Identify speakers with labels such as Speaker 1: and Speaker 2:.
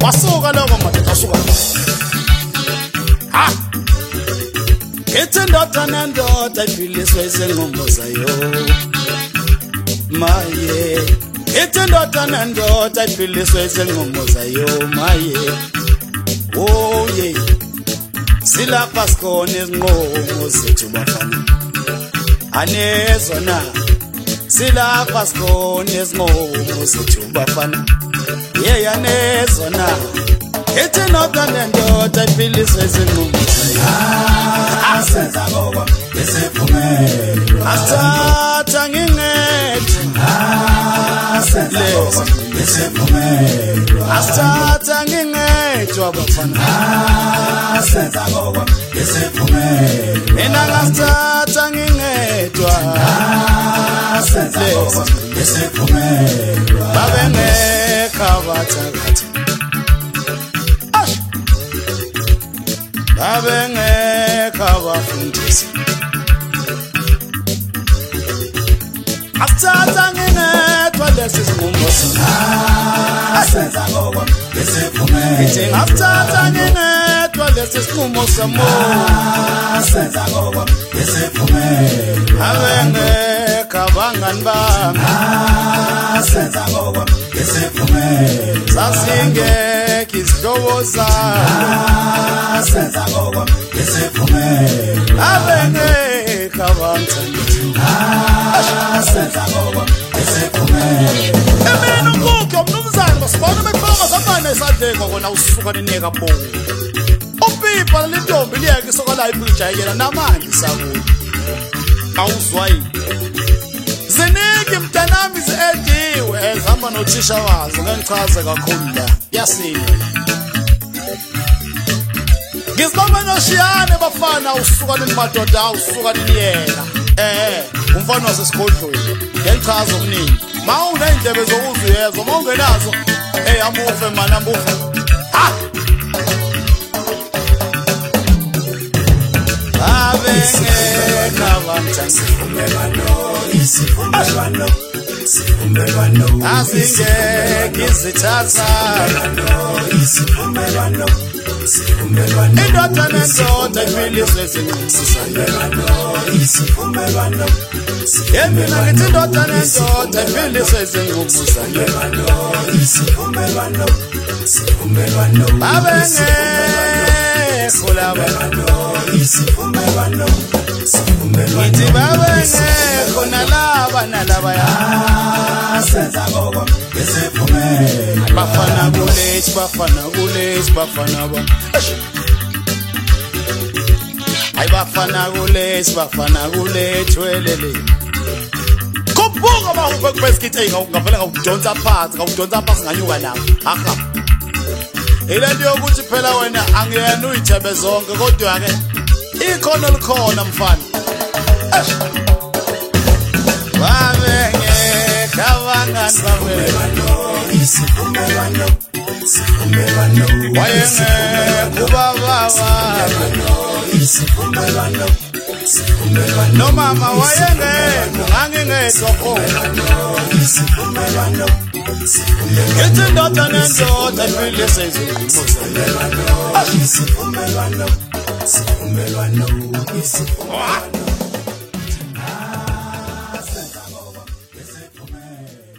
Speaker 1: wasuka lokho madoda asuka ha ethi ndoda nendoda iphiliswe izinqumo zayo maye ethi ndoda nendoda iphiliswe izinqumo zayo maye oh yeah silapha sikhona izinqumo zethu bafana anezona silapha sikhona izinqumo zethu bafana yeah anezona ethi ndoda nendoda iphiliswe izinqumo zayo
Speaker 2: asenza ngoba esefumelo
Speaker 1: asatha ngingethi
Speaker 2: asenza ngoba esefumelo
Speaker 1: asatha ngingethi abafana
Speaker 2: asenza ngoba esefumelo
Speaker 1: mina ngasatha ngingedwa
Speaker 2: asenza ngoba esefumelo
Speaker 1: babengekho abathakathi babengekho abafundisi asatha ngingedwa lesi sinqumo
Speaker 2: asenza ngoba esefumelo
Speaker 1: ngithi ngasatha ngingedwa lesi sinqumo samo
Speaker 2: asenza ngoba esefumelo
Speaker 1: babengekho abangani bami
Speaker 2: asenza ngoba esefumelo
Speaker 1: sasingekho izihlobo zami
Speaker 2: asenza ngoba esefumelo
Speaker 1: babengekho abangithandi
Speaker 2: asenza ngoba esefumelo
Speaker 1: emini ukukho mnumzane basibona beqhoma zamane esandleni kona usuka ninika bongo upipa lentombi liyeke isokala iphujayela namanje isakuyo awuzwayi ziniki mntanami ziediwe ezihamba nothisha wazo ngengichaze kakhulu la yasini ngizibamba noshiyane bafana usuka nimadoda usuka niyena umfana wasesigodlweni ngengichaze okuningi mawunendlebe zokuzuyezwa mawungenazo amufe mana amufe ha babengekho abangithandi
Speaker 2: isivumelwano
Speaker 1: asingekho izithathana
Speaker 2: isivumelwano
Speaker 1: indoda nendoda iphiliswe
Speaker 2: isivumelwano
Speaker 1: yemina ngithi indoda nendoda iphiliswe izinqumo zayo
Speaker 2: isivumelwano
Speaker 1: babengekho laba
Speaker 2: isivumelwano
Speaker 1: ngithi babengekho nalabaya
Speaker 2: asenza ngoba esefumelo
Speaker 1: bafana kulethi bafana ba hayi bafana kulethi welele kuphuka bahuphe kubesikithe ngavela ngawudonsa phansi nganyuka nawo aha ilento yokuthi phela wena angiyena uyithebe zonke kodwa ke ikhono likhona mfana babengekho abangani babengekho
Speaker 2: isivumelwano
Speaker 1: wayengekho ubaba
Speaker 2: isivumelwano
Speaker 1: nomama wayengekho ngangingedwa khona
Speaker 2: isivumelwano
Speaker 1: ngithi indoda nendoda iphiliswe izinqumo zayo
Speaker 2: isivumelwano
Speaker 1: isivumelwano